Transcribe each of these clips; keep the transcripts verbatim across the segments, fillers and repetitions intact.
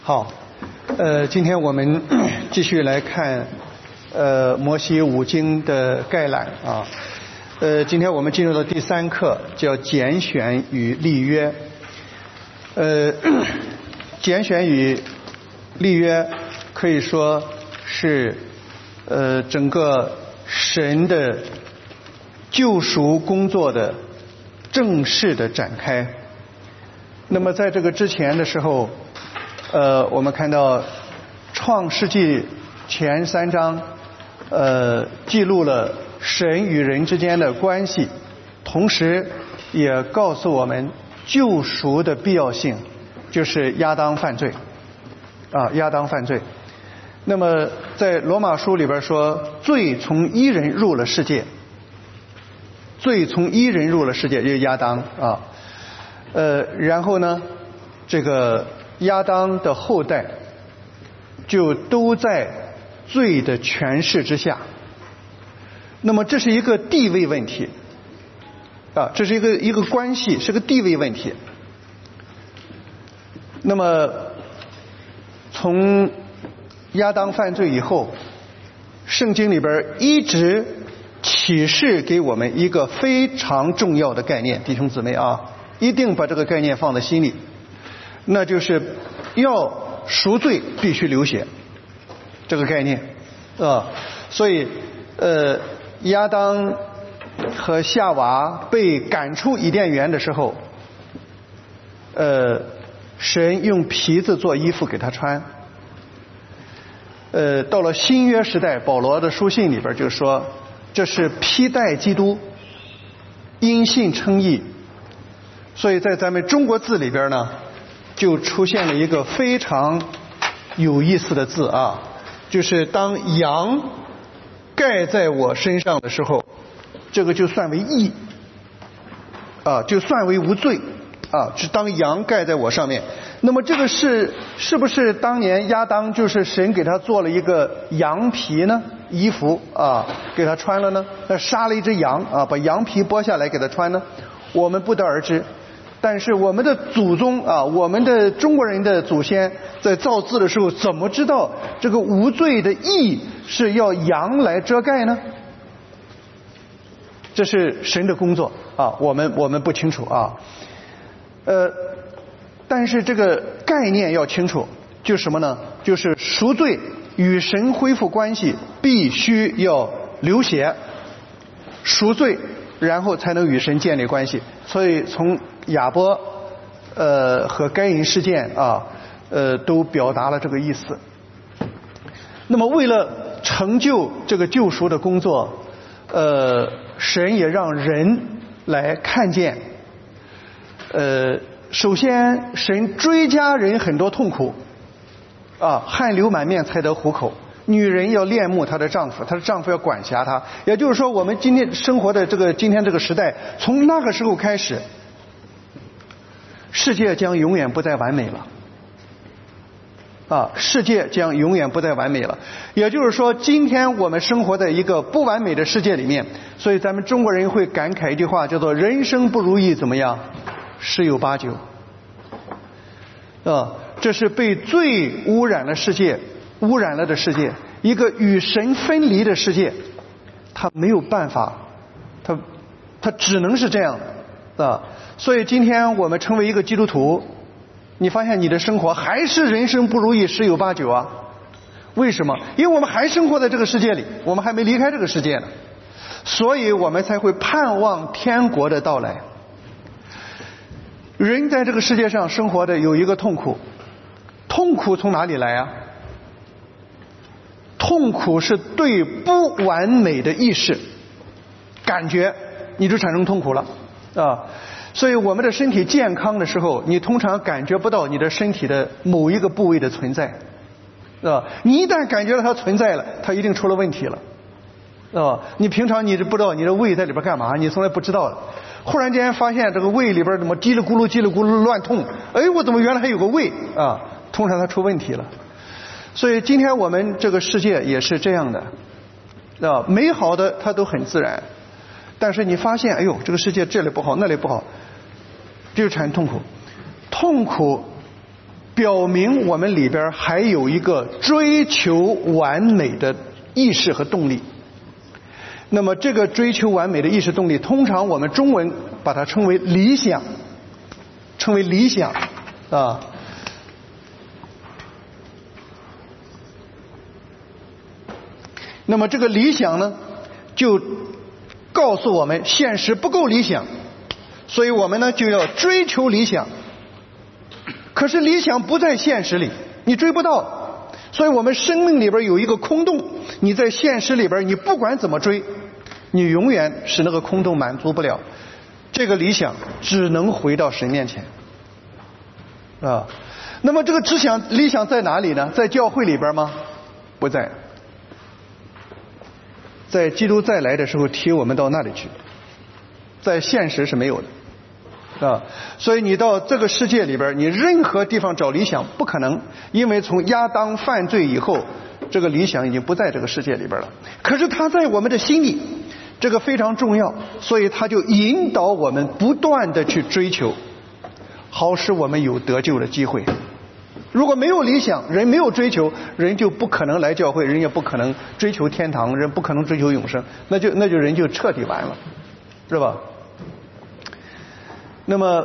好，呃，今天我们继续来看呃摩西五经的概览啊。呃，今天我们进入到第三课，叫拣选与立约。呃，拣选与立约可以说是呃整个神的救赎工作的正式的展开。那么在这个之前的时候，呃，我们看到创世纪前三章，呃，记录了神与人之间的关系，同时也告诉我们救赎的必要性，就是亚当犯罪，啊，亚当犯罪。那么在罗马书里边说，罪从一人入了世界，罪从一人入了世界，就是亚当啊。呃，然后呢，这个亚当的后代就都在罪的权势之下。那么这是一个地位问题啊，这是一个一个关系，是个地位问题。那么从亚当犯罪以后，圣经里边一直启示给我们一个非常重要的概念，弟兄姊妹啊，一定把这个概念放在心里，那就是要赎罪必须流血，这个概念啊。所以呃，亚当和夏娃被赶出伊甸园的时候，呃，神用皮子做衣服给他穿。呃，到了新约时代，保罗的书信里边就说，这是披戴基督，因信称义。所以在咱们中国字里边呢，就出现了一个非常有意思的字啊，就是当羊盖在我身上的时候，这个就算为义啊，就算为无罪啊，是当羊盖在我上面。那么这个是是不是当年亚当就是神给他做了一个羊皮呢衣服啊，给他穿了呢？那杀了一只羊啊，把羊皮剥下来给他穿呢？我们不得而知。但是我们的祖宗啊，我们的中国人的祖先在造字的时候，怎么知道这个无罪的义是要羊来遮盖呢？这是神的工作啊，我们我们不清楚啊。呃，但是这个概念要清楚，就是什么呢？就是赎罪与神恢复关系必须要流血，赎罪然后才能与神建立关系。所以从亚伯呃和该隐事件啊呃都表达了这个意思。那么为了成就这个救赎的工作，呃神也让人来看见，呃首先神追加人很多痛苦啊，汗流满面才得糊口。女人要恋慕她的丈夫，她的丈夫要管辖她。也就是说，我们今天生活的这个今天这个时代，从那个时候开始，世界将永远不再完美了啊！世界将永远不再完美了。也就是说，今天我们生活在一个不完美的世界里面，所以咱们中国人会感慨一句话，叫做“人生不如意怎么样，十有八九”啊！这是被罪污染了世界。污染了的世界，一个与神分离的世界，他没有办法，他他只能是这样的啊。所以今天我们成为一个基督徒，你发现你的生活还是人生不如意十有八九啊。为什么？因为我们还生活在这个世界里，我们还没离开这个世界呢，所以我们才会盼望天国的到来。人在这个世界上生活的有一个痛苦，痛苦从哪里来啊？痛苦是对不完美的意识感觉，你就产生痛苦了啊。所以我们的身体健康的时候，你通常感觉不到你的身体的某一个部位的存在啊。你一旦感觉到它存在了，它一定出了问题了啊。你平常你是不知道你的胃在里边干嘛，你从来不知道的，忽然间发现这个胃里边怎么叽里咕噜叽里咕噜乱痛，哎，我怎么原来还有个胃啊？通常它出问题了。所以今天我们这个世界也是这样的啊，美好的它都很自然，但是你发现哎呦这个世界这里不好那里不好，这就产生痛苦。痛苦表明我们里边还有一个追求完美的意识和动力。那么这个追求完美的意识动力，通常我们中文把它称为理想，称为理想啊。那么这个理想呢，就告诉我们现实不够理想，所以我们呢就要追求理想。可是理想不在现实里，你追不到，所以我们生命里边有一个空洞，你在现实里边你不管怎么追，你永远使那个空洞满足不了，这个理想只能回到神面前啊。那么这个只想理想在哪里呢？在教会里边吗？不在，在基督再来的时候提我们到那里去，在现实是没有的啊。所以你到这个世界里边，你任何地方找理想不可能，因为从亚当犯罪以后，这个理想已经不在这个世界里边了。可是它在我们的心里，这个非常重要，所以它就引导我们不断的去追求，好使我们有得救的机会。如果没有理想，人没有追求，人就不可能来教会，人也不可能追求天堂，人不可能追求永生，那就那就人就彻底完了，是吧？那么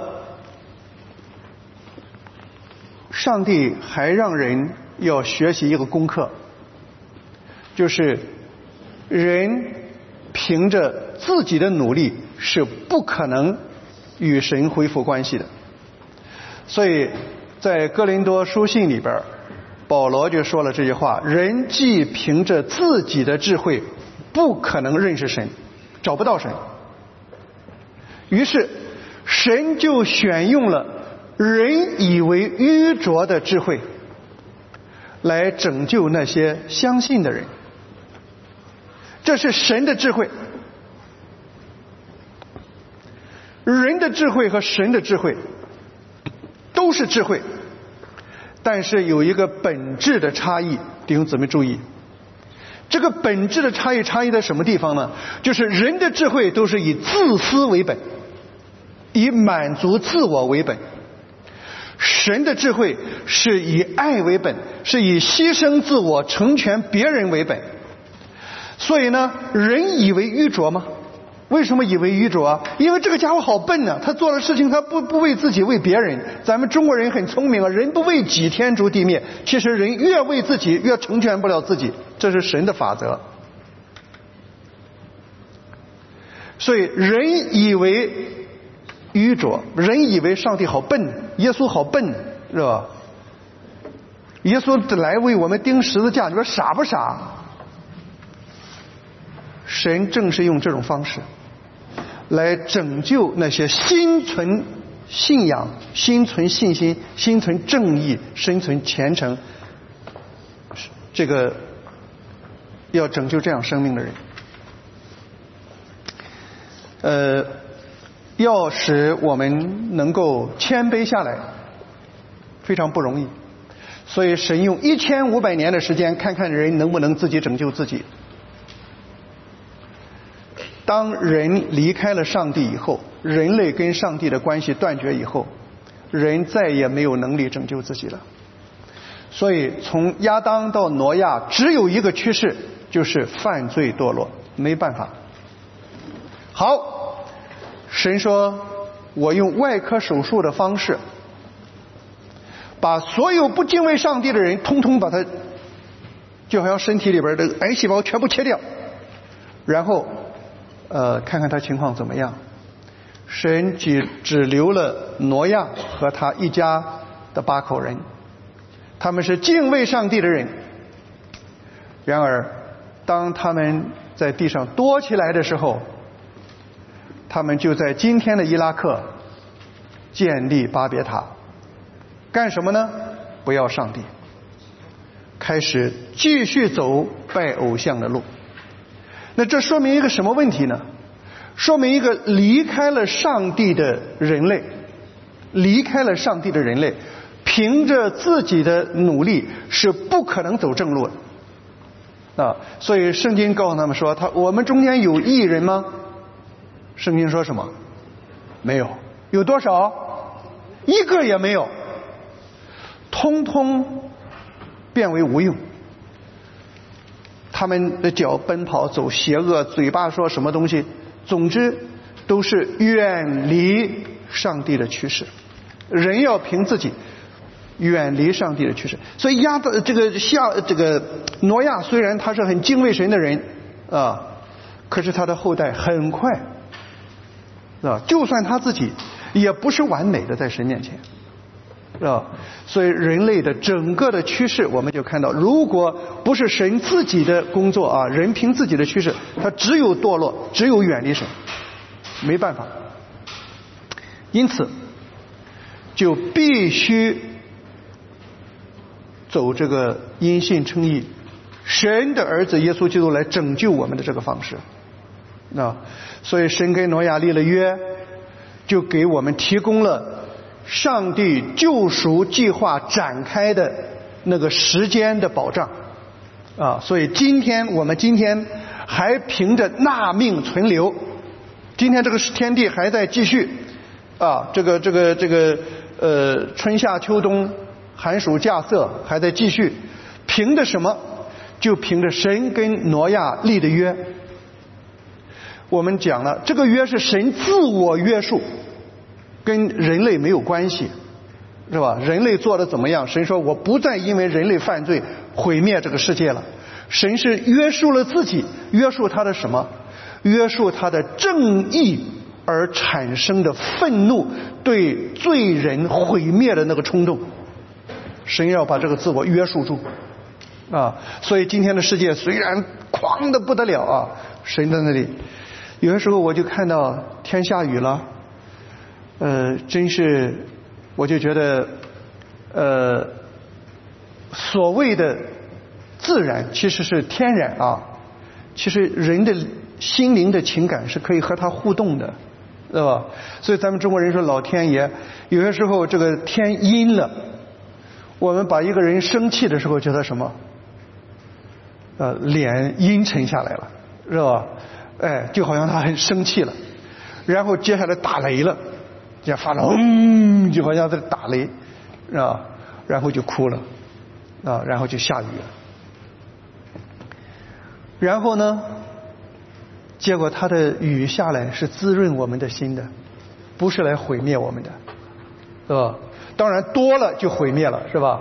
上帝还让人要学习一个功课，就是人凭着自己的努力是不可能与神恢复关系的。所以在哥林多书信里边，保罗就说了这句话：人既凭着自己的智慧不可能认识神，找不到神，于是神就选用了人以为愚拙的智慧来拯救那些相信的人。这是神的智慧。人的智慧和神的智慧都是智慧，但是有一个本质的差异，弟兄姊妹注意，这个本质的差异差异在什么地方呢？就是人的智慧都是以自私为本，以满足自我为本，神的智慧是以爱为本，是以牺牲自我成全别人为本。所以呢，人以为愚拙吗？为什么以为愚拙啊？因为这个家伙好笨啊，他做的事情他不不为自己，为别人。咱们中国人很聪明啊，人不为己天诛地灭。其实人越为自己越成全不了自己，这是神的法则。所以人以为愚拙，人以为上帝好笨，耶稣好笨，是吧？耶稣来为我们钉十字架，你说傻不傻？神正是用这种方式来拯救那些心存信仰、心存信心、心存正义、心存虔诚，这个要拯救这样生命的人。呃，要使我们能够谦卑下来，非常不容易。所以神用一千五百年的时间，看看人能不能自己拯救自己。当人离开了上帝以后，人类跟上帝的关系断绝以后，人再也没有能力拯救自己了。所以从亚当到挪亚只有一个趋势，就是犯罪堕落，没办法。好，神说我用外科手术的方式把所有不敬畏上帝的人通通把他就好像身体里边的癌细胞全部切掉，然后呃，看看他情况怎么样。神只只留了挪亚和他一家的八口人，他们是敬畏上帝的人。然而当他们在地上多起来的时候，他们就在今天的伊拉克建立巴别塔，干什么呢？不要上帝，开始继续走拜偶像的路。那这说明一个什么问题呢？说明一个离开了上帝的人类，离开了上帝的人类，凭着自己的努力是不可能走正路的啊！所以圣经告诉他们说，他我们中间有义人吗？圣经说什么？没有。有多少？一个也没有。 通通变为无用。他们的脚奔跑走邪恶，嘴巴说什么东西，总之都是远离上帝的趋势。人要凭自己远离上帝的趋势。所以亚的这个夏这个挪亚虽然他是很敬畏神的人啊，可是他的后代很快啊，就算他自己也不是完美的在神面前啊。所以人类的整个的趋势我们就看到，如果不是神自己的工作啊，人凭自己的趋势，他只有堕落，只有远离神，没办法。因此就必须走这个因信称义，神的儿子耶稣基督来拯救我们的这个方式啊。所以神跟挪亚立了约，就给我们提供了上帝救赎计划展开的那个时间的保障啊。所以今天我们今天还凭着纳命存留，今天这个天地还在继续啊，这个这个这个呃春夏秋冬寒暑假色还在继续，凭着什么？就凭着神跟挪亚立的约。我们讲了，这个约是神自我约束，跟人类没有关系，是吧？人类做的怎么样，神说我不再因为人类犯罪毁灭这个世界了。神是约束了自己，约束他的什么？约束他的正义而产生的愤怒，对罪人毁灭的那个冲动。神要把这个自我约束住啊。所以今天的世界虽然狂得不得了啊，神在那里，有些时候我就看到天下雨了，呃，真是我就觉得呃，所谓的自然其实是天然啊，其实人的心灵的情感是可以和它互动的，对吧？所以咱们中国人说老天爷，有些时候这个天阴了，我们把一个人生气的时候觉得什么？呃，脸阴沉下来了，是吧？哎，就好像他很生气了，然后接下来打雷了，也发了嗡，就好像在打雷，是吧？然后就哭了，啊，然后就下雨了，然后呢，结果他的雨下来是滋润我们的心的，不是来毁灭我们的，是吧？当然多了就毁灭了，是吧？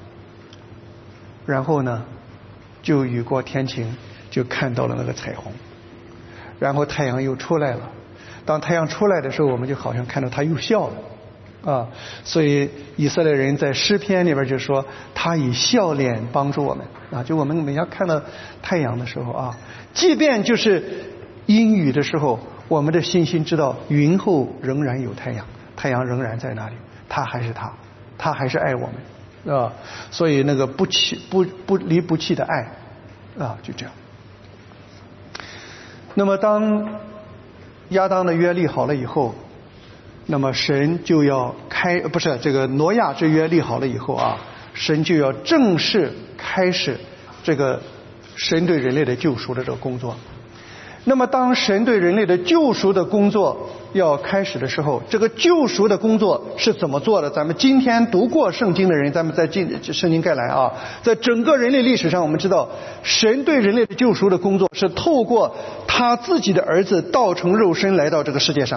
然后呢，就雨过天晴，就看到了那个彩虹，然后太阳又出来了。当太阳出来的时候，我们就好像看到他又笑了啊。所以以色列人在诗篇里边就说，他以笑脸帮助我们啊。就我们每天看到太阳的时候啊，即便就是阴雨的时候，我们的信心知道云后仍然有太阳，太阳仍然在那里，他还是他，他还是爱我们啊。所以那个不弃不不离不弃的爱啊，就这样。那么当亚当的约立好了以后，那么神就要开不是这个挪亚之约立好了以后啊，神就要正式开始这个神对人类的救赎的这个工作。那么当神对人类的救赎的工作要开始的时候，这个救赎的工作是怎么做的？咱们今天读过圣经的人，咱们再进圣经概览啊，在整个人类历史上，我们知道神对人类的救赎的工作是透过他自己的儿子道成肉身来到这个世界上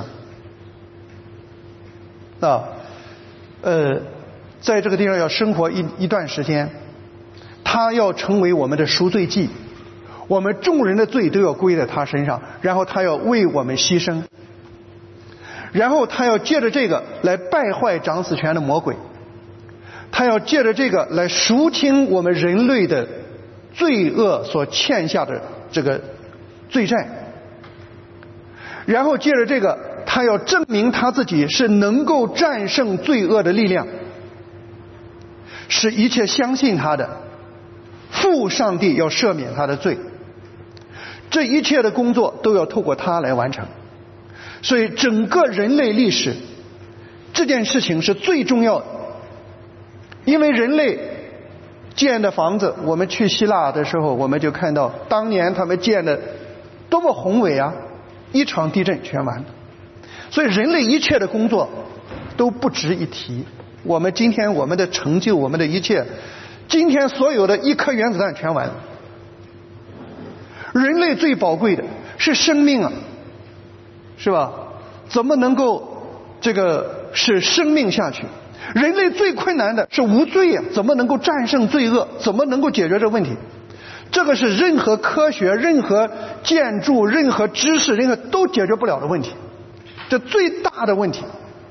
啊，呃，在这个地方要生活一一段时间，他要成为我们的赎罪祭，我们众人的罪都要归在他身上，然后他要为我们牺牲，然后他要借着这个来败坏掌死权的魔鬼，他要借着这个来赎清我们人类的罪恶所欠下的这个罪债，然后借着这个他要证明他自己是能够战胜罪恶的力量，使一切相信他的父上帝要赦免他的罪，这一切的工作都要透过他来完成。所以整个人类历史这件事情是最重要的，因为人类建的房子，我们去希腊的时候我们就看到当年他们建的多么宏伟啊，一场地震全完了。所以人类一切的工作都不值一提我们今天我们的成就，我们的一切，今天所有的一颗原子弹全完了。人类最宝贵的是生命啊，是吧？怎么能够这个使生命下去？人类最困难的是无罪啊，怎么能够战胜罪恶？怎么能够解决这个问题？这个是任何科学、任何建筑、任何知识、任何都解决不了的问题。这最大的问题，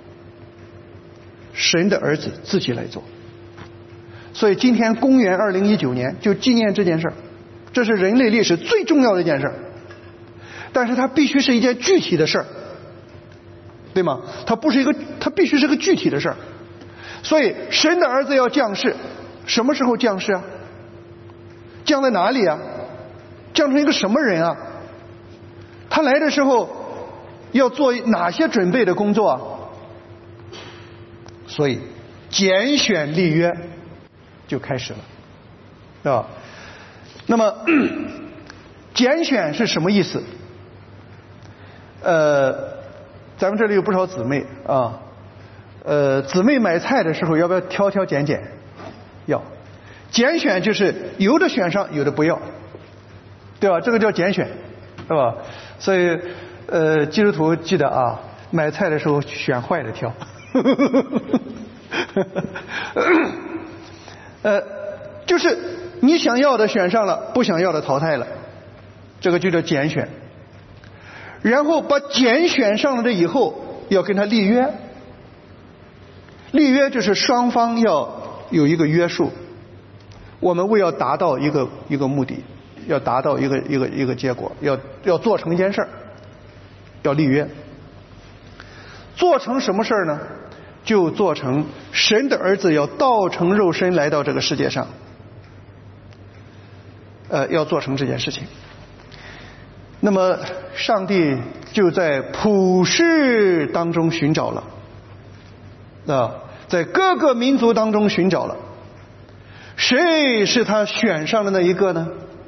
神的儿子自己来做。所以今天公元二零一九年就纪念这件事儿，这是人类历史最重要的一件事儿。但是它必须是一件具体的事儿，对吗？它不是一个，它必须是个具体的事儿。所以神的儿子要降世，什么时候降世啊？降在哪里啊？降成一个什么人啊？他来的时候要做哪些准备的工作啊？所以拣选立约就开始了，是吧？那么拣选是什么意思？呃，咱们这里有不少姊妹啊，呃，姊妹买菜的时候要不要挑挑拣拣？要。拣选就是有的选上，有的不要，对吧？这个叫拣选，是吧？所以呃，基督徒记得啊，买菜的时候选坏的挑。呃，就是你想要的选上了，不想要的淘汰了，这个就叫拣选。然后把拣选上了的以后，要跟他立约。立约就是双方要有一个约束。我们为要达到一个一个目的，要达到一个一个一个结果，要要做成一件事儿，要立约。做成什么事儿呢？就做成神的儿子要道成肉身来到这个世界上，呃，要做成这件事情。那么上帝就在普世当中寻找了，啊，在各个民族当中寻找了。谁是他选上的那一个呢？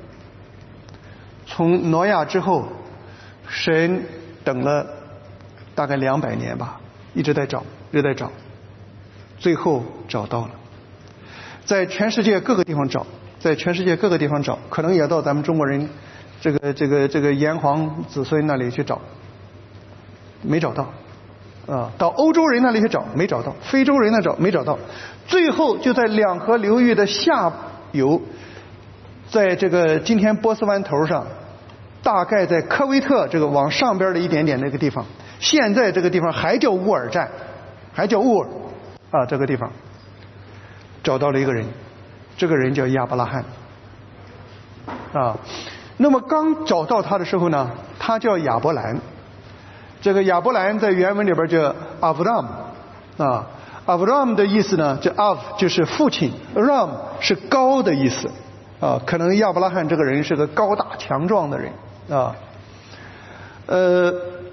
从挪亚之后，神等了大概两百年吧，一直在找，一直在找，最后找到了。在全世界各个地方找，在全世界各个地方找，可能也到咱们中国人这个这个这个炎黄子孙那里去找，没找到。啊，到欧洲人那里去找，没找到；非洲人那找，没找到。最后就在两河流域的下游，在这个今天波斯湾头上，大概在科威特这个往上边的一点点那个地方，现在这个地方还叫乌尔站，还叫乌尔啊，这个地方找到了一个人，这个人叫亚伯拉罕啊。那么刚找到他的时候呢，他叫亚伯兰。这个亚伯兰在原文里边叫 Avram 啊 ，Avram 的意思呢，这 Av 就是父亲 ，Ram 是高的意思啊，可能亚伯拉罕这个人是个高大强壮的人啊。呃，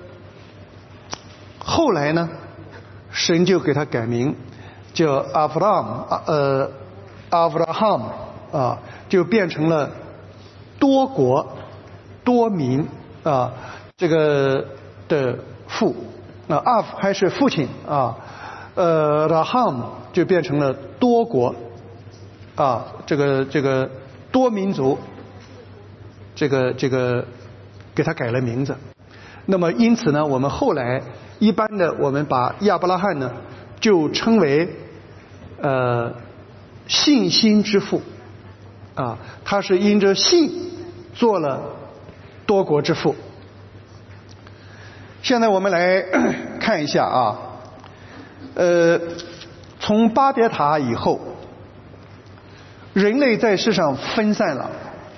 后来呢，神就给他改名叫 Avram 呃 Avraham 啊，就变成了多国多民啊，这个。的父，那 Av 还是父亲啊，呃 Raham 就变成了多国啊，这个这个多民族，这个这个给他改了名字。那么因此呢，我们后来一般的我们把亚伯拉罕呢就称为呃信心之父啊，他是因着信做了多国之父。现在我们来看一下啊，呃，从巴别塔以后，人类在世上分散了，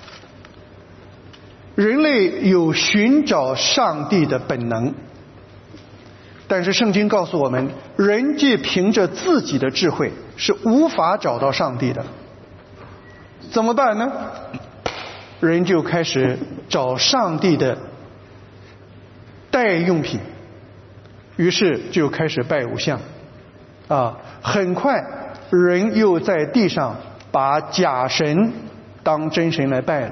人类有寻找上帝的本能，但是圣经告诉我们，人既凭着自己的智慧是无法找到上帝的，怎么办呢？人就开始找上帝的代用品，于是就开始拜偶像啊！很快人又在地上把假神当真神来拜了。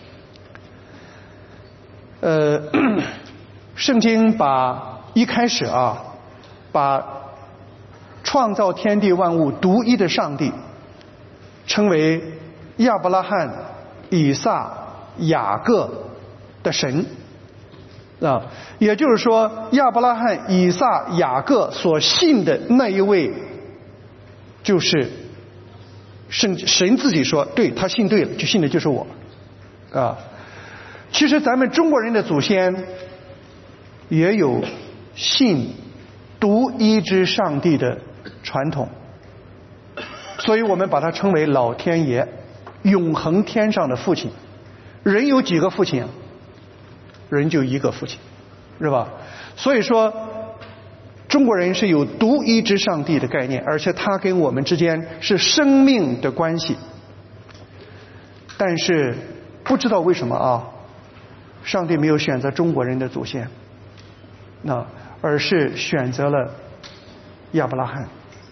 呃，圣经把一开始啊，把创造天地万物独一的上帝，称为亚伯拉罕、以撒、雅各的神啊，也就是说，亚伯拉罕、以撒、雅各所信的那一位，就是神神自己说，对，他信对了，就信的就是我啊。其实咱们中国人的祖先也有信独一之上帝的传统，所以我们把它称为老天爷，永恒天上的父亲。人有几个父亲啊？人就一个父亲，是吧？所以说中国人是有独一之上帝的概念，而且他跟我们之间是生命的关系。但是不知道为什么啊，上帝没有选择中国人的祖先，那而是选择了亚伯拉罕。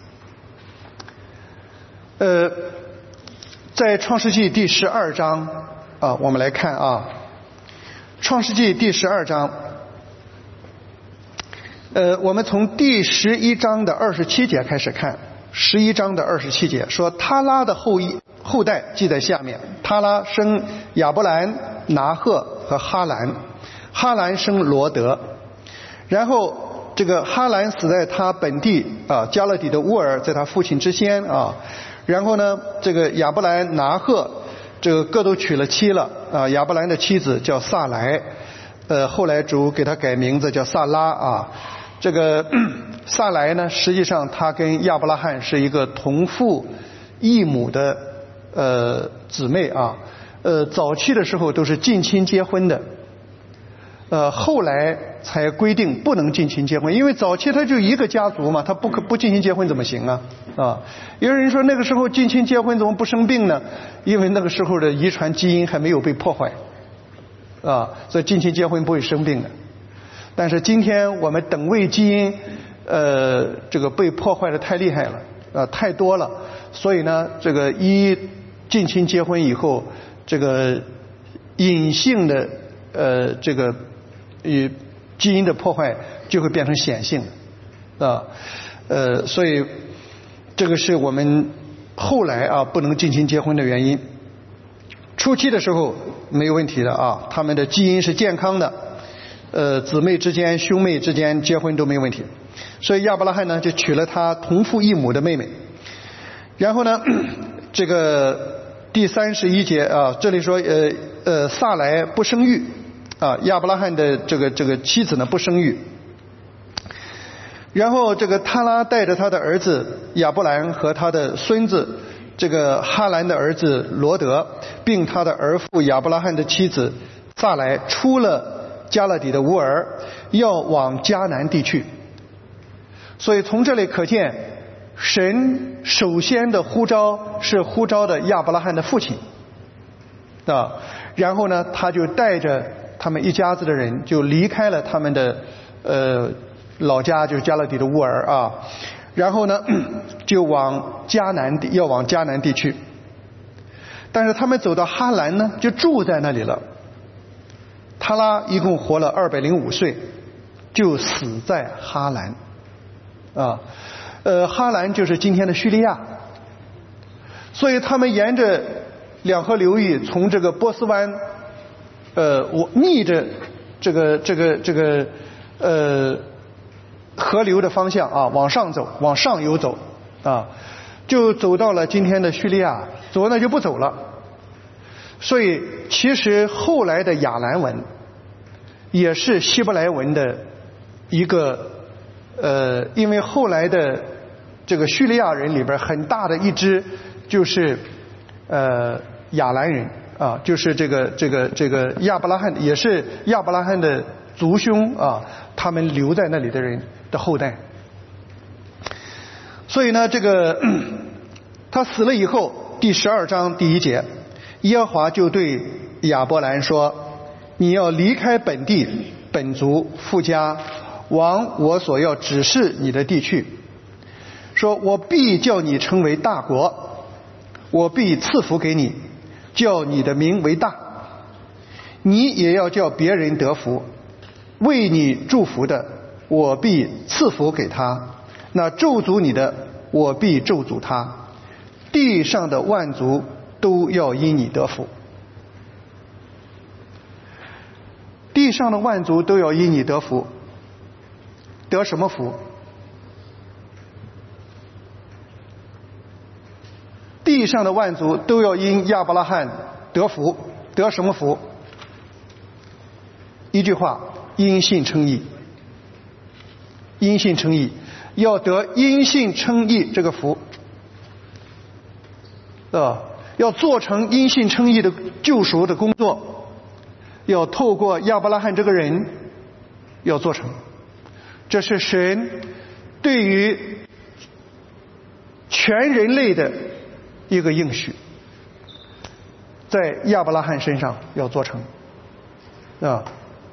呃，在创世纪第十二章啊，我们来看啊，创世纪第十二章，呃，我们从第十一章的二十七节开始看。十一章的二十七节说，他拉的后裔后代记在下面。他拉生亚伯兰、拿鹤和哈兰，哈兰生罗德。然后这个哈兰死在他本地啊，加勒底的乌尔，在他父亲之先啊。然后呢，这个亚伯兰、拿鹤这个各都娶了妻了啊。亚伯兰的妻子叫萨莱，呃，后来主给他改名字叫萨拉啊。这个萨莱呢，实际上他跟亚伯拉罕是一个同父异母的呃姊妹啊。呃，早期的时候都是近亲结婚的，呃，后来才规定不能近亲结婚，因为早期他就一个家族嘛，他不可不近亲结婚怎么行啊？啊，有人说那个时候近亲结婚怎么不生病呢？因为那个时候的遗传基因还没有被破坏啊，所以近亲结婚不会生病的。但是今天我们等位基因呃这个被破坏的太厉害了啊，太多了，所以呢这个一近亲结婚以后，这个隐性的呃这个与基因的破坏就会变成显性啊，呃所以这个是我们后来啊不能近亲结婚的原因。初期的时候没有问题的啊，他们的基因是健康的，呃姊妹之间兄妹之间结婚都没有问题，所以亚伯拉罕呢就娶了他同父异母的妹妹。然后呢这个第三十一节啊，这里说呃呃萨莱不生育啊，亚伯拉罕的这个这个妻子呢不生育。然后这个他拉带着他的儿子亚伯兰和他的孙子这个哈兰的儿子罗德，并他的儿父亚伯拉罕的妻子萨莱，出了加勒底的乌尔，要往迦南地去。所以从这里可见，神首先的呼召是呼召的亚伯拉罕的父亲啊，然后呢他就带着他们一家子的人就离开了他们的呃老家，就是加勒底的乌尔啊，然后呢就往迦南地要往迦南地去。但是他们走到哈兰呢，就住在那里了。他拉一共活了二百零五岁，就死在哈兰啊。呃，哈兰就是今天的叙利亚。所以他们沿着两河流域，从这个波斯湾，呃，我逆着这个这个这个呃河流的方向啊，往上走，往上游走啊，就走到了今天的叙利亚，走那就不走了。所以其实后来的亚兰文也是希伯来文的一个呃，因为后来的这个叙利亚人里边很大的一支就是呃亚兰人啊，就是这个这个这个亚伯拉罕，也是亚伯拉罕的族兄啊，他们留在那里的人的后代。所以呢这个他死了以后，第十二章第一节，耶和华就对亚伯兰说，你要离开本地本族父家，往我所要指示你的地去，说我必叫你成为大国，我必赐福给你，叫你的名为大，你也要叫别人得福，为你祝福的我必赐福给他，那咒诅你的我必咒诅他，地上的万族都要因你得福。地上的万族都要因你得福，得什么福？地上的万族都要因亚伯拉罕得福，得什么福？一句话，因信称义。因信称义，要得因信称义这个福，啊，要做成因信称义的救赎的工作，要透过亚伯拉罕这个人要做成。这是神对于全人类的一个应许，在亚伯拉罕身上要做成啊。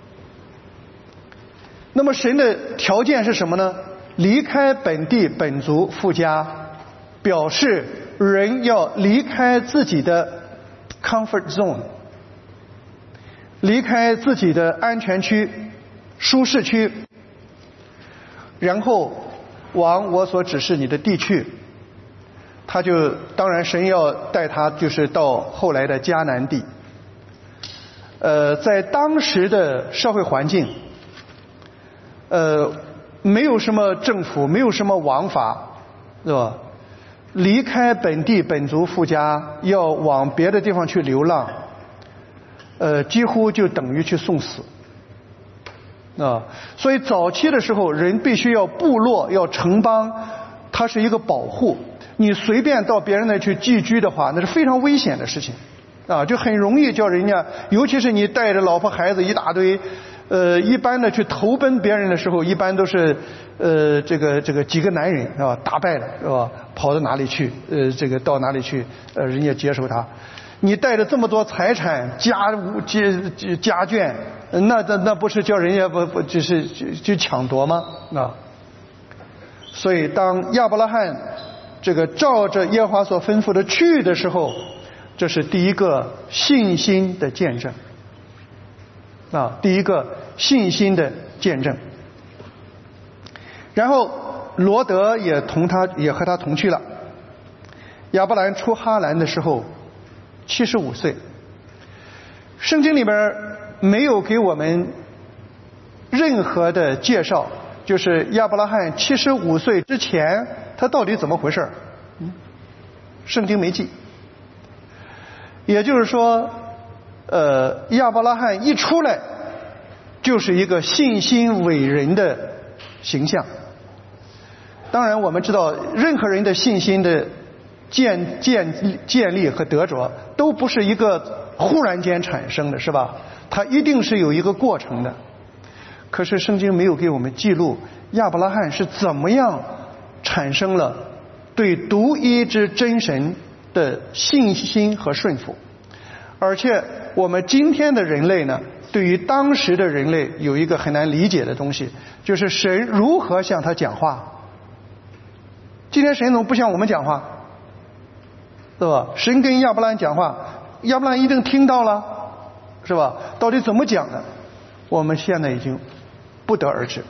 那么神的条件是什么呢？离开本地本族父家，表示人要离开自己的 comfort zone， 离开自己的安全区、舒适区，然后往我所指示你的地去。他就当然神要带他就是到后来的迦南地。呃，在当时的社会环境，呃，没有什么政府，没有什么王法，是吧？离开本地本族父家，要往别的地方去流浪，呃，几乎就等于去送死啊。所以早期的时候，人必须要部落，要城邦，它是一个保护。你随便到别人那去寄居的话，那是非常危险的事情啊，就很容易叫人家，尤其是你带着老婆孩子一大堆。呃，一般的去投奔别人的时候，一般都是呃这个这个几个男人是吧，打败了是吧，跑到哪里去，呃这个到哪里去，呃人家接受他。你带着这么多财产家务家家眷，那那那不是叫人家不不就是就就抢夺吗？啊，所以当亚伯拉罕这个照着耶和华所吩咐的去的时候，这是第一个信心的见证。啊，第一个信心的见证。然后罗德也同他也和他同去了。亚伯兰出哈兰的时候七十五岁。圣经里边没有给我们任何的介绍，就是亚伯拉罕七十五岁之前他到底怎么回事？嗯，圣经没记。也就是说呃，亚伯拉罕一出来就是一个信心伟人的形象。当然我们知道任何人的信心的建建建立和得着都不是一个忽然间产生的，是吧？它一定是有一个过程的。可是圣经没有给我们记录亚伯拉罕是怎么样产生了对独一之真神的信心和顺服。而且我们今天的人类呢，对于当时的人类有一个很难理解的东西，就是神如何向他讲话。今天神怎么不向我们讲话？对吧？神跟亚伯兰讲话，亚伯兰一定听到了，是吧？到底怎么讲的？我们现在已经不得而知。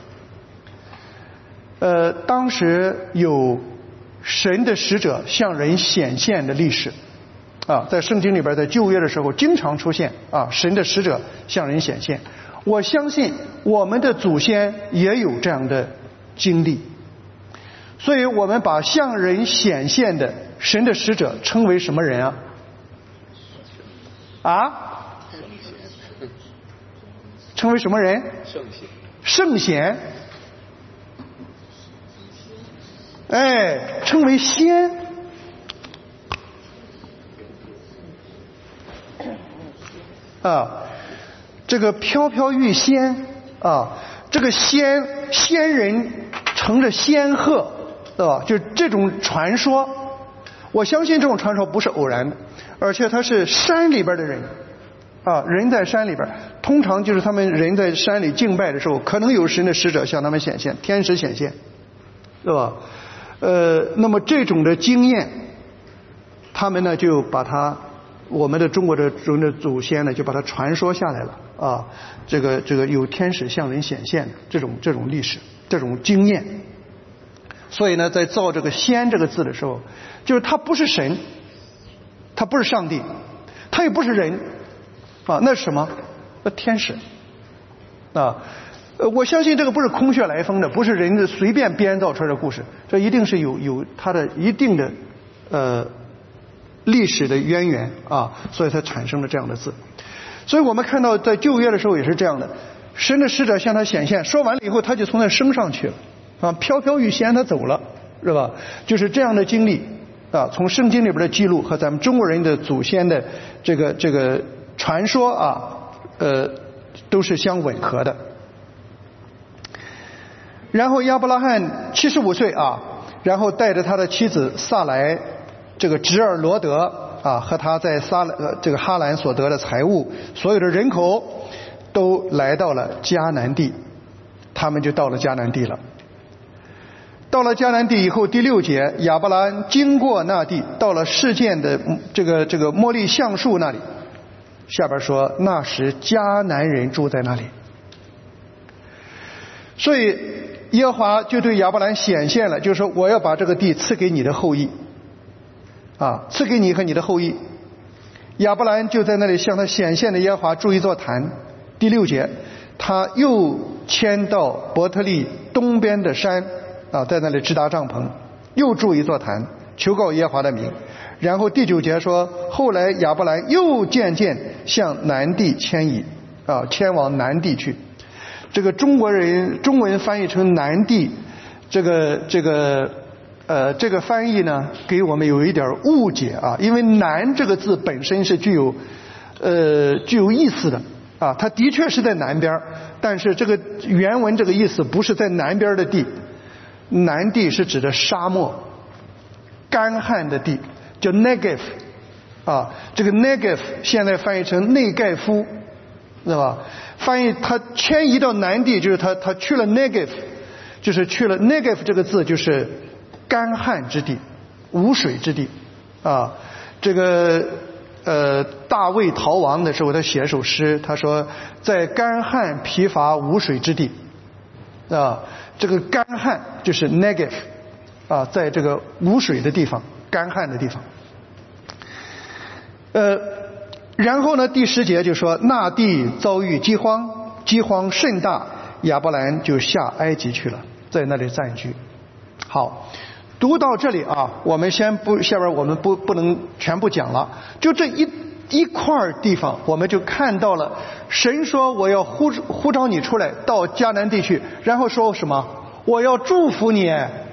呃，当时有神的使者向人显现的历史啊，在圣经里边，在旧约的时候经常出现啊，神的使者向人显现。我相信我们的祖先也有这样的经历，所以我们把向人显现的神的使者称为什么人啊？啊？称为什么人？圣贤。圣贤。哎，称为仙。啊，这个飘飘欲仙啊，这个仙仙人乘着仙鹤，对吧？就这种传说，我相信这种传说不是偶然的，而且他是山里边的人啊，人在山里边，通常就是他们人在山里敬拜的时候，可能有神的使者向他们显现，天使显现，对吧？呃，那么这种的经验，他们呢就把它。我们的中国的中的祖先呢，就把它传说下来了啊。这个这个有天使向人显现的这种这种历史，这种经验。 所以呢，在造这个先这个字的时候，就是他不是神，他不是上帝，他也不是人啊，那是什么？那天使啊。呃，我相信这个不是空穴来风的，不是人随便编造出来的故事，这一定是有有它的一定的呃历史的渊源啊，所以才产生了这样的字。所以我们看到在旧约的时候也是这样的，神的使者向他显现，说完了以后他就从那升上去了啊，飘飘欲仙他走了，是吧？就是这样的经历啊，从圣经里边的记录和咱们中国人的祖先的这个这个传说啊，呃，都是相吻合的。然后亚伯拉罕七十五岁啊，然后带着他的妻子萨莱，这个侄儿罗德啊，和他在撒呃这个哈兰所得的财物，所有的人口都来到了迦南地，他们就到了迦南地了。到了迦南地以后，第六节，亚伯拉罕经过那地，到了示剑的这个这个摩利橡树那里。下边说，那时迦南人住在那里。所以耶和华就对亚伯兰显现了，就是说我要把这个地赐给你的后裔啊，赐给你和你的后裔。亚伯兰就在那里向他显现的耶和华筑一座坛。第六节，他又迁到伯特利东边的山啊，在那里支搭帐篷，又筑一座坛，求告耶和华的名。然后第九节说，后来亚伯兰又渐渐向南地迁移啊，迁往南地去。这个中国人中文翻译成南地，这个这个呃这个翻译呢，给我们有一点误解啊，因为南这个字本身是具有呃具有意思的啊，它的确是在南边，但是这个原文这个意思不是在南边的地，南地是指的沙漠干旱的地，叫 Negev 啊，这个 Negev 现在翻译成内盖夫，知道吧？翻译他迁移到南地，就是他他去了 Negev， 就是去了 Negev 这个字就是干旱之地，无水之地啊。这个呃大卫逃亡的时候，他写一首诗，他说在干旱疲乏无水之地啊，这个干旱就是 Negev 啊，在这个无水的地方，干旱的地方。呃。然后呢，第十节就说那地遭遇饥荒，饥荒甚大，亚伯兰就下埃及去了，在那里暂居。好，读到这里啊，我们先不下边我们不不能全部讲了，就这一一块地方，我们就看到了神说我要呼呼召你出来到迦南地区，然后说什么？我要祝福你。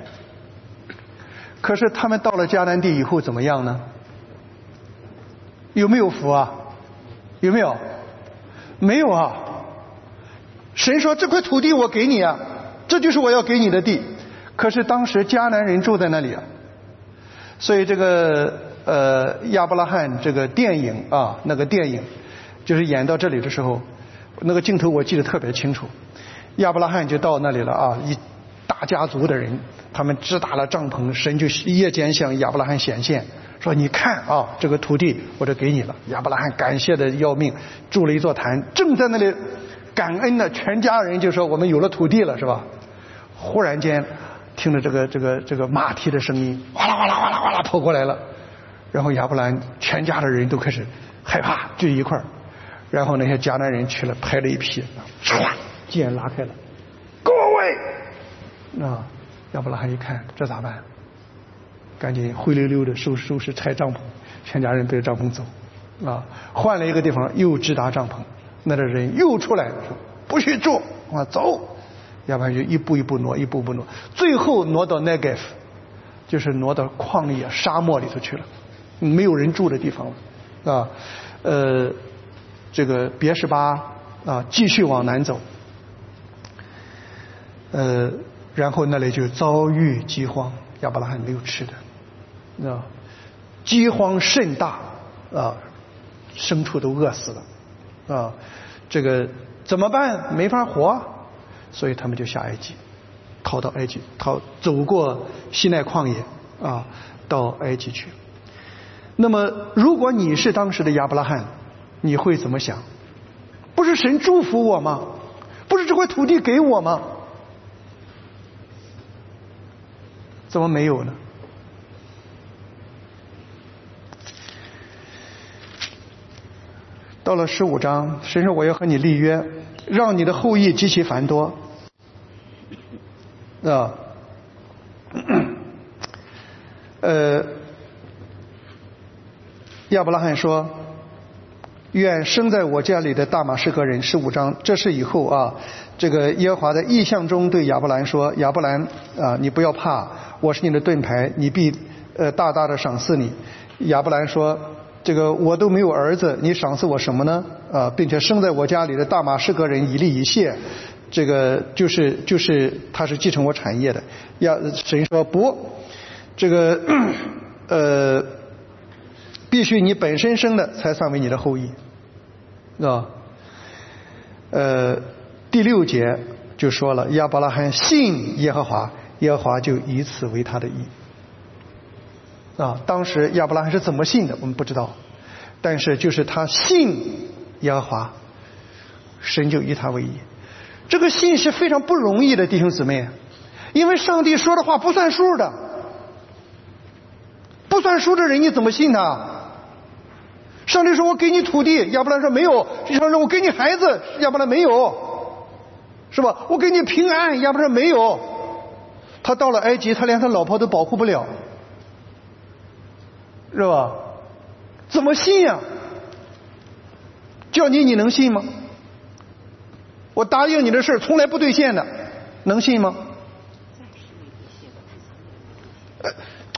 可是他们到了迦南地以后怎么样呢？有没有福啊？有没有？没有啊。神说这块土地我给你啊，这就是我要给你的地。可是当时迦南人住在那里啊，所以这个呃亚伯拉罕这个电影啊，那个电影就是演到这里的时候，那个镜头我记得特别清楚。亚伯拉罕就到那里了啊，一大家族的人，他们支搭了帐篷，神就夜间向亚伯拉罕显现。说你看啊，这个土地我就给你了。亚伯拉罕感谢的要命，筑了一座坛，正在那里感恩呢，全家人就说我们有了土地了，是吧？忽然间听着这个这个这个马蹄的声音，哗啦哗啦哗啦哗啦跑过来了，然后亚伯兰全家的人都开始害怕聚一块儿，然后那些迦南人去了拍了一批，唰啦剑拉开了 ，Go away！ 啊，亚伯拉罕一看这咋办？赶紧灰溜溜的收拾收拾拆帐篷，全家人背着帐篷走啊，换了一个地方又支搭帐篷，那个人又出来说不许住啊，走，要不然就一步一步挪一步步挪，最后挪到 Negev， 就是挪到旷野沙漠里头去了，没有人住的地方了啊。呃这个别是巴啊继续往南走，呃然后那里就遭遇饥荒，亚伯拉罕没有吃的啊，饥荒甚大啊，牲畜都饿死了啊，这个怎么办？没法活，所以他们就下埃及，逃到埃及，逃走过西奈旷野啊，到埃及去。那么如果你是当时的亚伯拉罕，你会怎么想？不是神祝福我吗？不是这块土地给我吗？ 怎么没有呢？到了十五章，神说我要和你立约，让你的后裔极其繁多啊。呃，亚伯拉罕说，愿生在我家里的大马士革人，十五章，这是以后啊，这个耶和华的异象中对亚伯兰说，亚伯兰啊，你不要怕，我是你的盾牌，你必呃大大的赏赐你。亚伯兰说，这个我都没有儿子，你赏赐我什么呢？啊，并且生在我家里的大马士革人以利以谢，这个就是就是他是继承我产业的。亚神说不，这个呃必须你本身生的才算为你的后裔，啊，呃第六节就说了，亚伯拉罕信耶和华，耶和华就以此为他的义。啊，当时亚伯拉罕是怎么信的我们不知道，但是就是他信耶和华，神就以他为义。这个信是非常不容易的，弟兄姊妹，因为上帝说的话不算数的，不算数的人你怎么信他？上帝说我给你土地，亚伯兰说没有；上帝说我给你孩子，亚伯兰没有，是吧？我给你平安，亚伯兰没有。他到了埃及，他连他老婆都保护不了，是吧？怎么信呀？叫你你能信吗？我答应你的事从来不兑现的，能信吗？呃，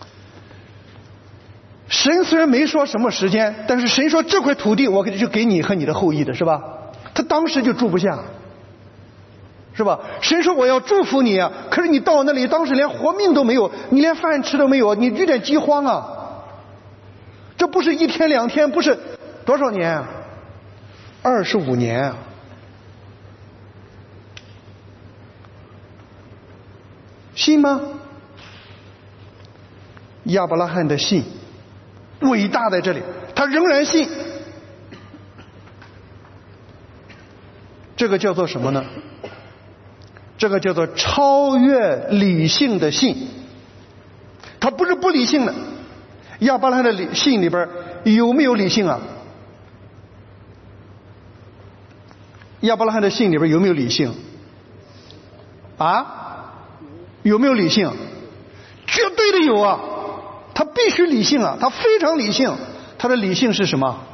神虽然没说什么时间，但是神说这块土地我就给你和你的后裔的，是吧？他当时就住不下，是吧？神说我要祝福你啊，可是你到那里当时连活命都没有，你连饭吃都没有，你有点饥荒啊。这不是一天两天，不是多少年啊？二十五年啊！信吗？亚伯拉罕的信伟大在这里，他仍然信。这个叫做什么呢？这个叫做超越理性的信。他不是不理性的。亚伯拉罕的理信里边有没有理性啊？亚伯拉罕的信里边有没有理性啊？有没有理性？绝对的有啊，他必须理性啊，他非常理性。他的理性是什么？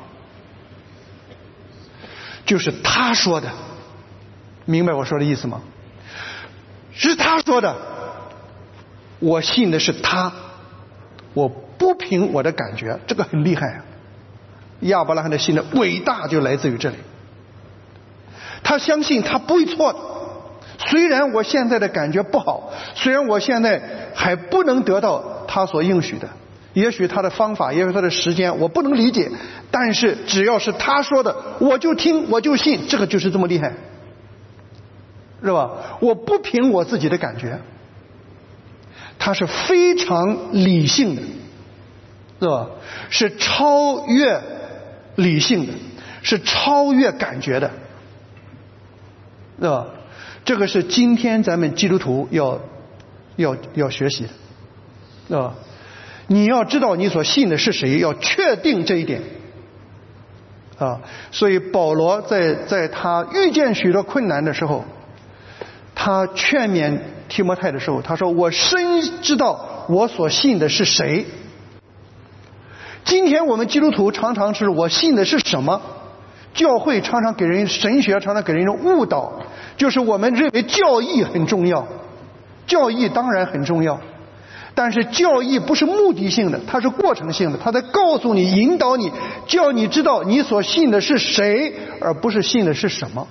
就是他说的，明白我说的意思吗？是他说的，我信的是他，我不凭我的感觉，这个很厉害啊。亚伯拉罕的信的伟大就来自于这里，他相信他不会错的。虽然我现在的感觉不好，虽然我现在还不能得到他所应许的，也许他的方法，也许他的时间我不能理解，但是只要是他说的我就听我就信，这个就是这么厉害，是吧？我不凭我自己的感觉，他是非常理性的，是吧？是超越理性的，是超越感觉的，是吧？这个是今天咱们基督徒要要要学习的，啊，你要知道你所信的是谁，要确定这一点啊。所以保罗在在他遇见许多困难的时候，他劝勉提摩太的时候，他说我深知道我所信的是谁。今天我们基督徒常常是我信的是什么，教会常常给人神学常常给人一种误导，就是我们认为教义很重要，教义当然很重要，但是教义不是目的性的，它是过程性的，它在告诉你引导你，叫你知道你所信的是谁，而不是信的是什么。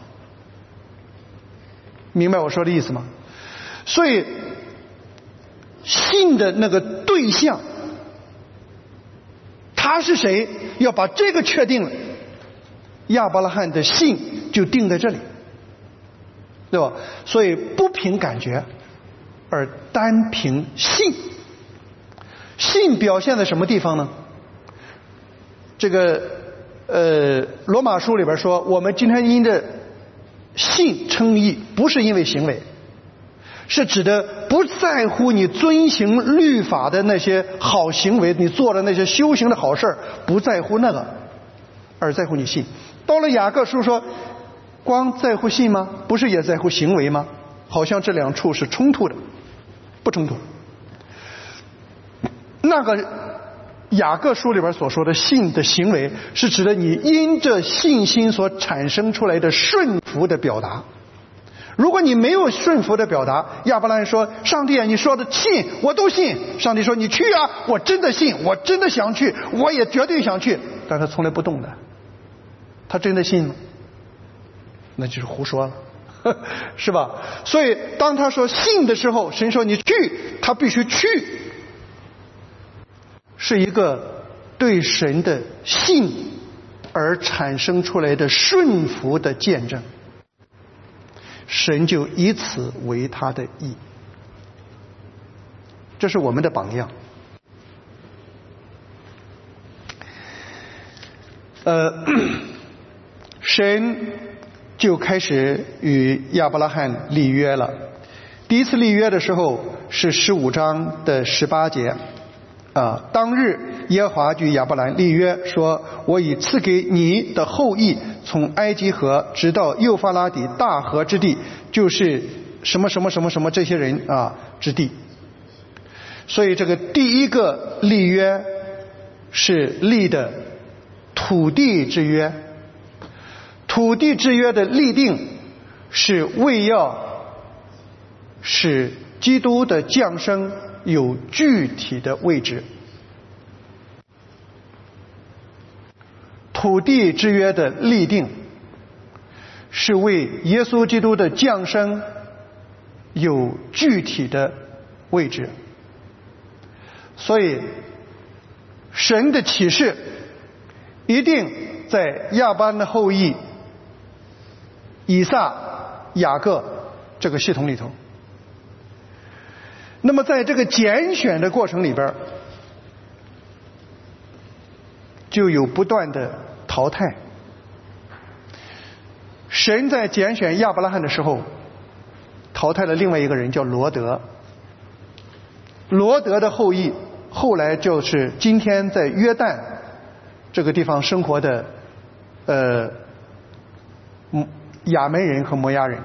明白我说的意思吗？所以信的那个对象他是谁，要把这个确定了，亚伯拉罕的信就定在这里，对吧？所以不凭感觉，而单凭信。信表现在什么地方呢？这个呃，罗马书里边说，我们今天因着信称义，不是因为行为， 是指的不在乎你遵行律法的那些好行为，你做的那些修行的好事，不在乎那个，而在乎你信。到了雅各书说，光在乎信吗？不是也在乎行为吗？好像这两处是冲突的，不冲突。那个雅各书里边所说的信的行为，是指的你因着信心所产生出来的顺服的表达。如果你没有顺服的表达，亚伯拉罕说，上帝啊，你说的信我都信。上帝说，你去啊，我真的信，我真的想去，我也绝对想去。但他从来不动的，他真的信吗？那就是胡说了，是吧？所以当他说信的时候，神说你去，他必须去，是一个对神的信而产生出来的顺服的见证。神就以此为他的义，这是我们的榜样。呃，神就开始与亚伯拉罕立约了。第一次立约的时候是十五章的十八节啊，当日耶和华与亚伯兰立约说，我已赐给你的后裔从埃及河直到幼发拉底大河之地，就是什么什么什么什么这些人啊之地。所以这个第一个立约是立的土地之约，土地之约的立定是为要使基督的降生有具体的位置。土地之约的立定是为耶稣基督的降生有具体的位置。所以神的启示一定在亚伯拉罕的后裔以撒、雅各这个系统里头。那么在这个拣选的过程里边，就有不断的淘汰。神在拣选亚伯拉罕的时候，淘汰了另外一个人，叫罗德。罗德的后裔后来就是今天在约旦这个地方生活的呃亚门人和摩押人。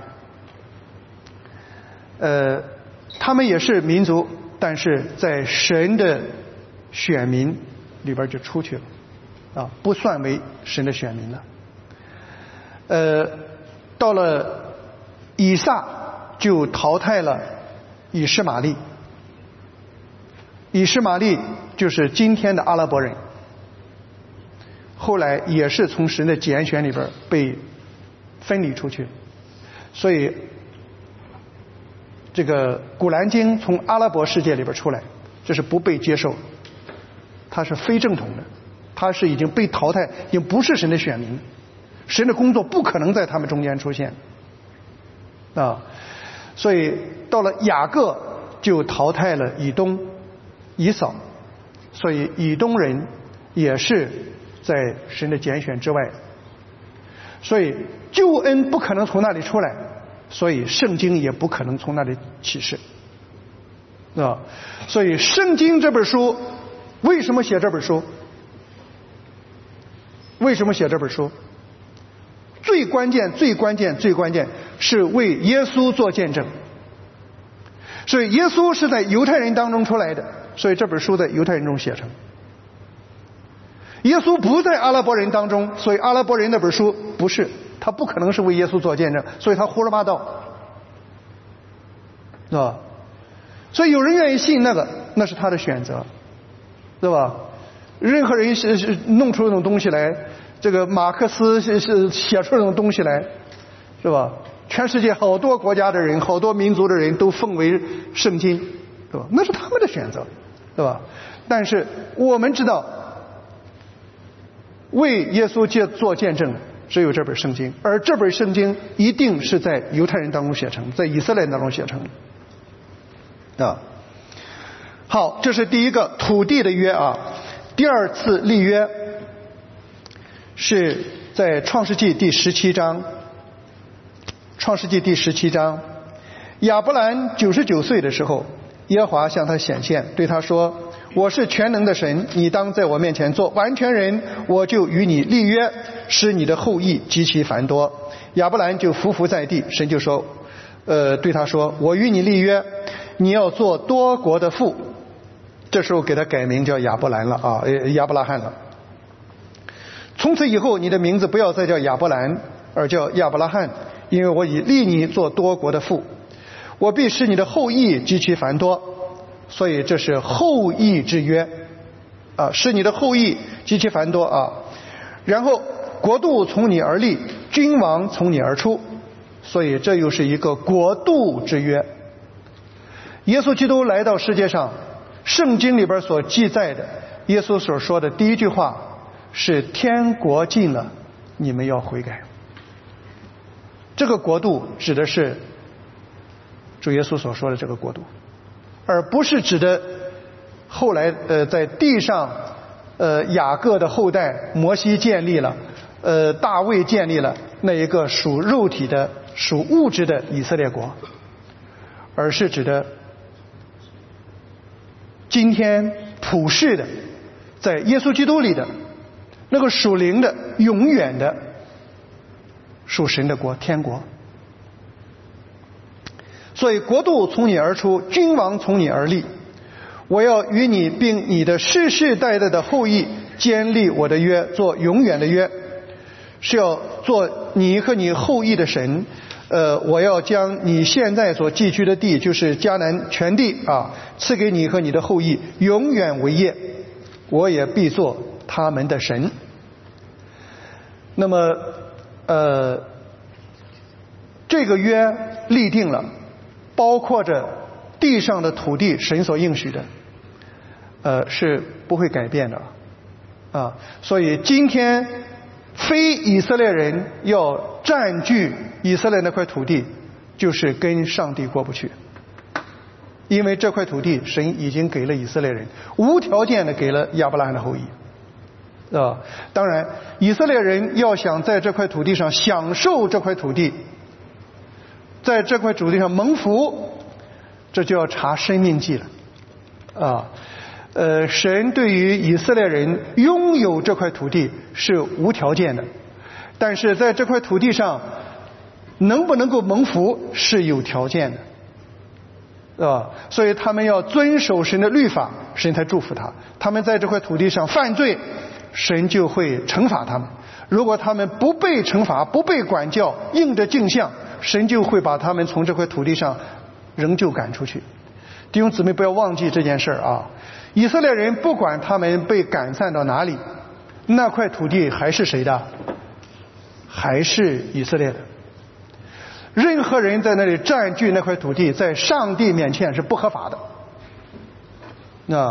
呃他们也是民族，但是在神的选民里边就出去了啊，不算为神的选民了。呃到了以撒就淘汰了以实玛利，以实玛利就是今天的阿拉伯人，后来也是从神的拣选里边被分离出去。所以这个古兰经从阿拉伯世界里边出来，这是不被接受，它是非正统的，它是已经被淘汰，已经不是神的选民，神的工作不可能在他们中间出现啊。所以到了雅各就淘汰了以东、以扫，所以以东人也是在神的拣选之外，所以救恩不可能从那里出来，所以圣经也不可能从那里启示啊。所以圣经这本书为什么写这本书？为什么写这本书？最关键最关键最关键是为耶稣做见证。所以耶稣是在犹太人当中出来的，所以这本书在犹太人中写成。耶稣不在阿拉伯人当中，所以阿拉伯人那本书不是，他不可能是为耶稣做见证，所以他胡说八道，是吧？所以有人愿意信那个，那是他的选择，对吧？任何人是是弄出这种东西来，这个马克思是是写出这种东西来，是吧？全世界好多国家的人，好多民族的人都奉为圣经，对吧？那是他们的选择，对吧？但是我们知道，为耶稣接做见证只有这本圣经，而这本圣经一定是在犹太人当中写成，在以色列人当中写成的啊。好，这是第一个土地的约啊。第二次立约是在创世纪第十七章，创世纪第十七章， 亚伯兰九十九岁的时候，耶和华向他显现，对他说：我是全能的神，你当在我面前做完全人，我就与你立约，使你的后裔极其繁多。亚伯兰就伏伏在地，神就说呃，对他说：我与你立约，你要做多国的父。这时候给他改名叫亚伯兰了啊，亚伯拉罕了。从此以后，你的名字不要再叫亚伯兰，而叫亚伯拉罕，因为我已立你做多国的父，我必使你的后裔极其繁多。所以这是后裔之约啊，使你的后裔极其繁多啊。然后国度从你而立，君王从你而出，所以这又是一个国度之约。耶稣基督来到世界上，圣经里边所记载的耶稣所说的第一句话是：天国近了，你们要悔改。这个国度指的是主耶稣所说的这个国度，而不是指的后来呃在地上呃雅各的后代摩西建立了，呃大卫建立了那一个属肉体的属物质的以色列国，而是指的今天普世的在耶稣基督里的那个属灵的永远的属神的国，天国。所以国度从你而出，君王从你而立，我要与你并你的世世代代的后裔坚立我的约，做永远的约，是要做你和你后裔的神。呃，我要将你现在所寄居的地，就是迦南全地啊，赐给你和你的后裔，永远为业，我也必做他们的神。那么呃这个约立定了，包括着地上的土地，神所应许的呃是不会改变的啊。所以今天非以色列人要占据以色列那块土地，就是跟上帝过不去，因为这块土地神已经给了以色列人，无条件的给了亚伯拉罕的后裔啊。当然以色列人要想在这块土地上享受这块土地，在这块土地上蒙福，这就要查生命记了啊。呃，神对于以色列人拥有这块土地是无条件的，但是在这块土地上能不能够蒙福是有条件的啊。所以他们要遵守神的律法，神才祝福他。他们在这块土地上犯罪，神就会惩罚他们。如果他们不被惩罚，不被管教，应着镜像，神就会把他们从这块土地上仍旧赶出去。弟兄姊妹不要忘记这件事啊！以色列人不管他们被赶散到哪里，那块土地还是谁的？还是以色列的。任何人在那里占据那块土地，在上帝面前是不合法的。那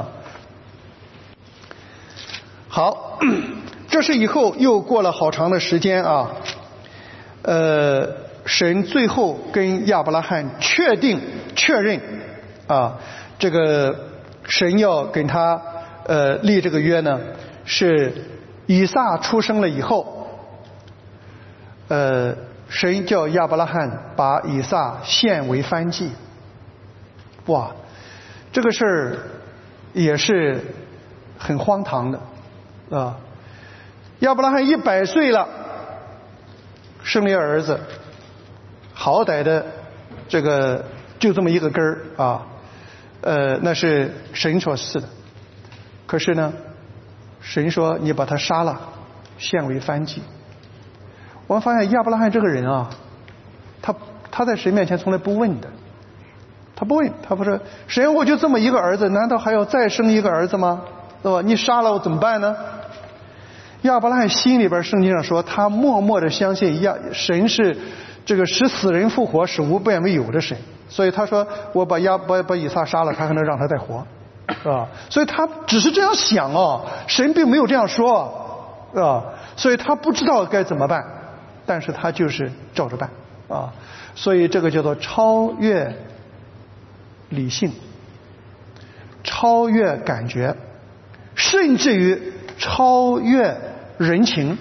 好，这是以后又过了好长的时间啊，呃，神最后跟亚伯拉罕确定确认啊，这个神要跟他呃立这个约呢，是以撒出生了以后，呃，神叫亚伯拉罕把以撒献为燔祭。哇，这个事儿也是很荒唐的啊！亚伯拉罕一百岁了，生了一个儿子，好歹的这个就这么一个根儿啊，呃，那是神所赐的。可是呢，神说你把他杀了，献为燔祭。我们发现亚伯拉罕这个人啊，他他在神面前从来不问的，他不问，他不说神，我就这么一个儿子，难道还要再生一个儿子吗？对吧？你杀了我怎么办呢？亚伯拉罕心里边圣经上说，他默默的相信亚神是这个使死人复活、使无变为有的神，所以他说我把亚把把以撒杀了，他还能让他再活，是吧？所以他只是这样想哦，神并没有这样说，是吧？所以他不知道该怎么办，但是他就是照着办啊。所以这个叫做超越理性，超越感觉，甚至于超越人情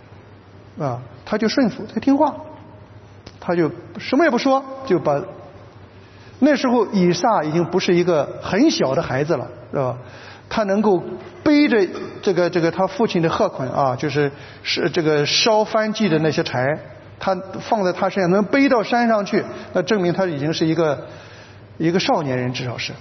啊，他就顺服，他听话，他就什么也不说，就把那时候以撒已经不是一个很小的孩子了，是吧？他能够背着这个这个他父亲的禾捆啊，就是是这个烧燔祭的那些柴，他放在他身上能背到山上去，那证明他已经是一个一个少年人，至少是。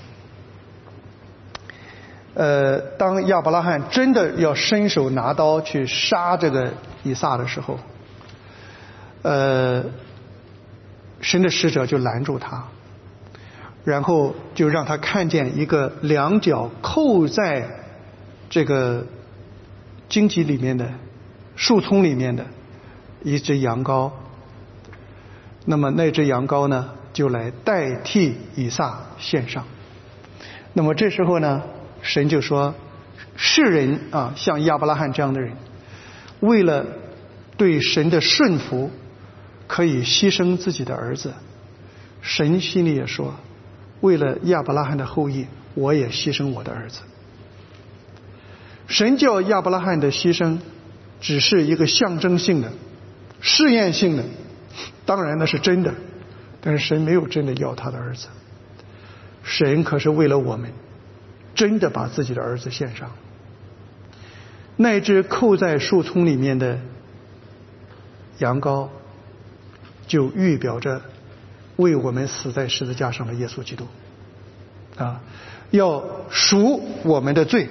呃，当亚伯拉罕真的要伸手拿刀去杀这个以撒的时候，呃，神的使者就拦住他，然后就让他看见一个两脚扣在这个荆棘里面的树丛里面的一只羊羔。那么那只羊羔呢，就来代替以撒献上。那么这时候呢，神就说，世人啊，像亚伯拉罕这样的人，为了对神的顺服，可以牺牲自己的儿子。神心里也说，为了亚伯拉罕的后裔，我也牺牲我的儿子。神叫亚伯拉罕的牺牲只是一个象征性的、试验性的，当然那是真的，但是神没有真的要他的儿子。神可是为了我们真的把自己的儿子献上。那只扣在树丛里面的羊羔，就预表着为我们死在十字架上的耶稣基督啊，要赎我们的罪。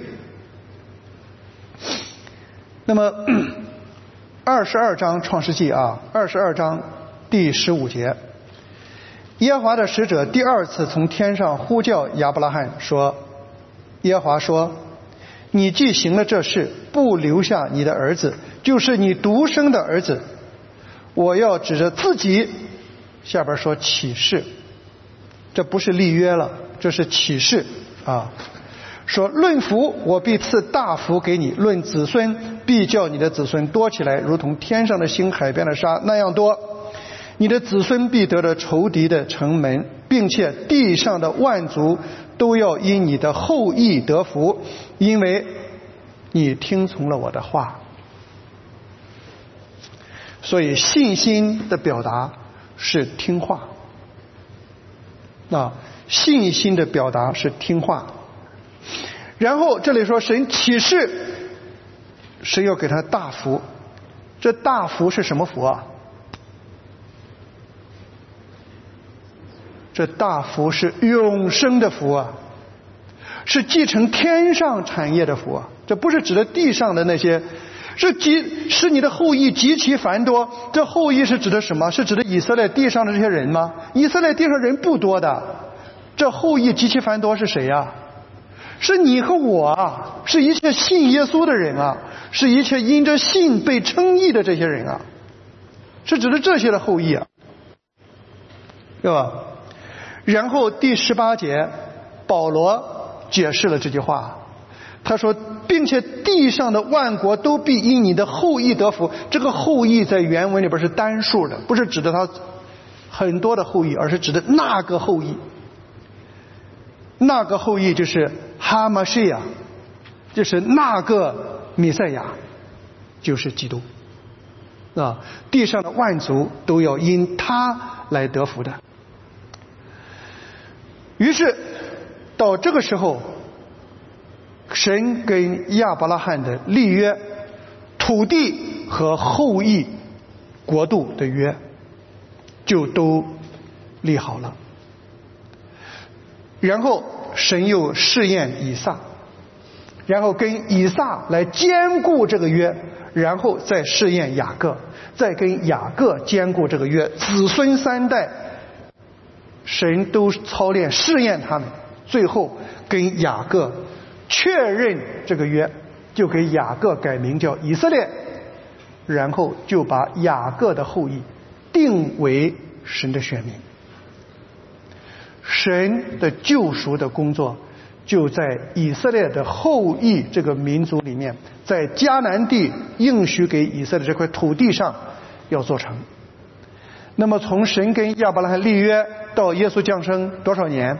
那么二十二章创世纪啊，二十二章第十五节，耶和华的使者第二次从天上呼叫亚伯拉罕说，耶和华说，你既行了这事，不留下你的儿子，就是你独生的儿子，我要指着自己，下边说起誓，这不是立约了，这是起誓啊。说论福，我必赐大福给你；论子孙，必叫你的子孙多起来，如同天上的星、海边的沙那样多。你的子孙必得了仇敌的城门，并且地上的万族都要因你的后裔得福，因为你听从了我的话。所以信心的表达是听话，啊，信心的表达是听话。然后这里说神启示，神要给他大福。这大福是什么福啊？这大福是永生的福啊，是继承天上产业的福啊。这不是指的地上的那些，是极使你的后裔极其繁多。这后裔是指的什么？是指的以色列地上的这些人吗？以色列地上人不多的，这后裔极其繁多是谁呀？是你和我啊，是一切信耶稣的人啊，是一切因着信被称义的这些人啊，是指的这些的后裔啊，对吧？然后第十八节，保罗解释了这句话，他说，并且地上的万国都必因你的后裔得福。这个后裔在原文里边是单数的，不是指的他很多的后裔，而是指的那个后裔。那个后裔就是哈马西亚，就是那个弥赛亚，就是基督啊！地上的万族都要因他来得福的。于是到这个时候，神跟亚伯拉罕的立约，土地和后裔国度的约就都立好了。然后神又试验以撒，然后跟以撒来坚固这个约，然后再试验雅各，再跟雅各坚固这个约，子孙三代神都操练试验他们，最后跟雅各确认这个约，就给雅各改名叫以色列，然后就把雅各的后裔定为神的选民。神的救赎的工作就在以色列的后裔这个民族里面，在迦南地应许给以色列这块土地上要做成。那么从神跟亚伯拉罕立约到耶稣降生多少年？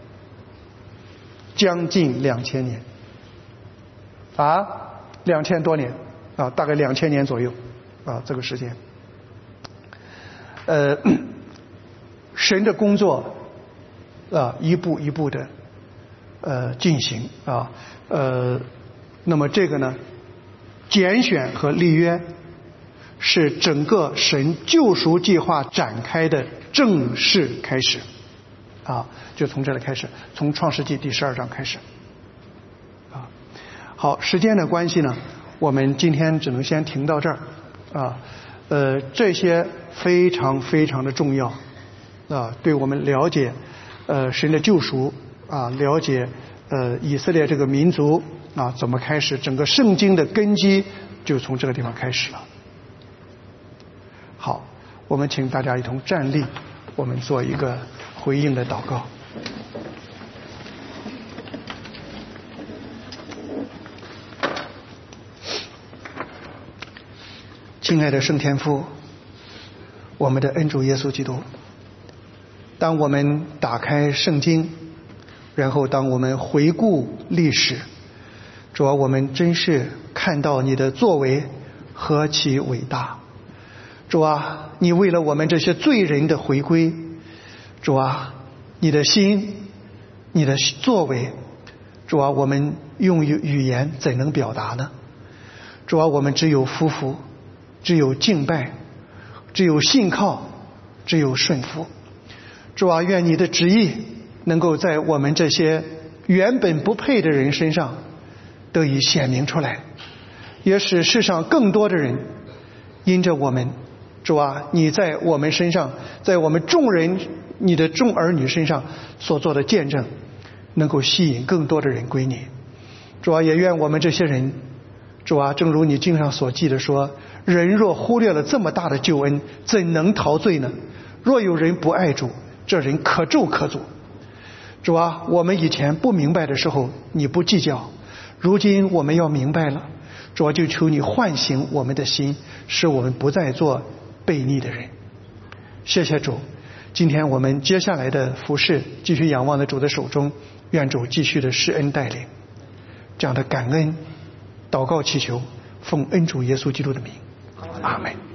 将近两千年啊，两千多年啊，大概两千年左右啊，这个时间。呃，神的工作啊，一步一步的呃进行啊，呃，那么这个呢，拣选和立约是整个神救赎计划展开的正式开始啊，就从这里开始，从创世纪第十二章开始啊。好，时间的关系呢，我们今天只能先停到这儿啊。呃，这些非常非常的重要啊，对我们了解呃神的救赎啊，了解呃以色列这个民族啊怎么开始，整个圣经的根基就从这个地方开始了。好，我们请大家一同站立，我们做一个回应的祷告。亲爱的圣天父，我们的恩主耶稣基督，当我们打开圣经，然后当我们回顾历史，主啊，我们真是看到你的作为何其伟大。主啊，你为了我们这些罪人的回归，主啊，你的心，你的作为，主啊，我们用语言怎能表达呢？主啊，我们只有匍匐，只有敬拜，只有信靠，只有顺服。主啊，愿你的旨意能够在我们这些原本不配的人身上得以显明出来，也使世上更多的人因着我们，主啊，你在我们身上，在我们众人，你的众儿女身上所做的见证，能够吸引更多的人归你。主啊，也愿我们这些人，主啊，正如你经上所记的说，人若忽略了这么大的救恩，怎能陶醉呢？若有人不爱主，这人可咒可诅。主啊，我们以前不明白的时候你不计较，如今我们要明白了，主啊，就求你唤醒我们的心，使我们不再做悖逆的人。谢谢主，今天我们接下来的服事继续仰望在主的手中，愿主继续的施恩带领，这样的感恩祷告祈求，奉恩主耶稣基督的名，阿们。